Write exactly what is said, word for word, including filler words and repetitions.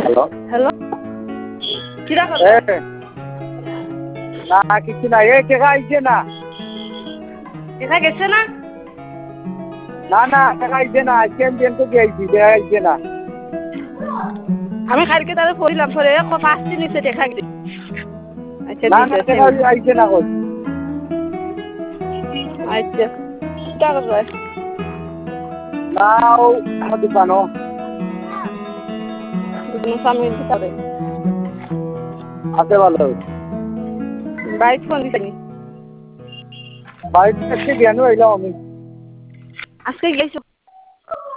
hello hello কিরা এ করো না কিছু না এ টাকা আইছে না দেখা গেছে না না না টাকা আইছে না আজকে আমি ব্যাংকে গিয়েছি টাকা আইছে না আমি কালকে তাহলে পড়িলাম পরে পাঁচটি নিচে দেখা গেছে আচ্ছা না না দিতে টাকা আইছে না কই আচ্ছা কিটা করবে না ও আমার দোকানও দুদিন সামনে দিতে হবে আছে ভালো বাইক ফোন দিছিনি বাড়িতে আজকে জ্ঞান হইলাম আমি আজকে গেছো